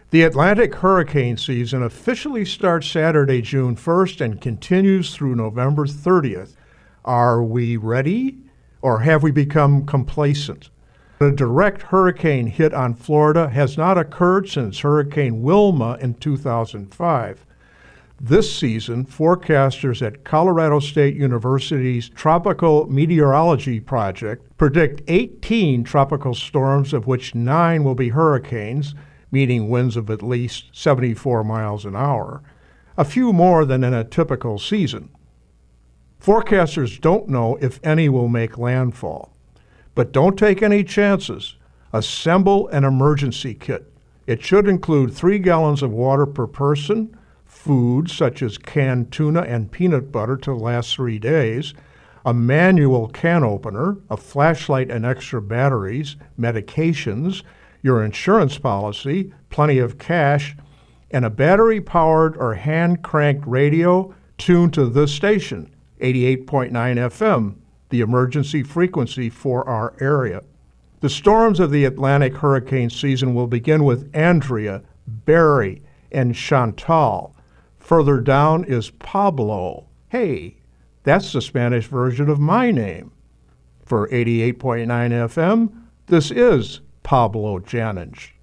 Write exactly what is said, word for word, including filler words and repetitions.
The Atlantic hurricane season officially starts Saturday, June first and continues through November thirtieth. Are we ready, or have we become complacent? A direct hurricane hit on Florida has not occurred since Hurricane Wilma in two thousand five. This season, forecasters at Colorado State University's Tropical Meteorology Project predict eighteen tropical storms, of which nine will be hurricanes, meaning winds of at least seventy-four miles an hour, a few more than in a typical season. Forecasters don't know if any will make landfall. But don't take any chances. Assemble an emergency kit. It should include three gallons of water per person, food such as canned tuna and peanut butter to last three days, a manual can opener, a flashlight and extra batteries, medications, your insurance policy, plenty of cash, and a battery-powered or hand-cranked radio tuned to this station, eighty-eight point nine F M, the emergency frequency for our area. The storms of the Atlantic hurricane season will begin with Andrea, Barry, and Chantal. Further down is Pablo. Hey, that's the Spanish version of my name. For eighty-eight point nine F M, this is Pablo Janich.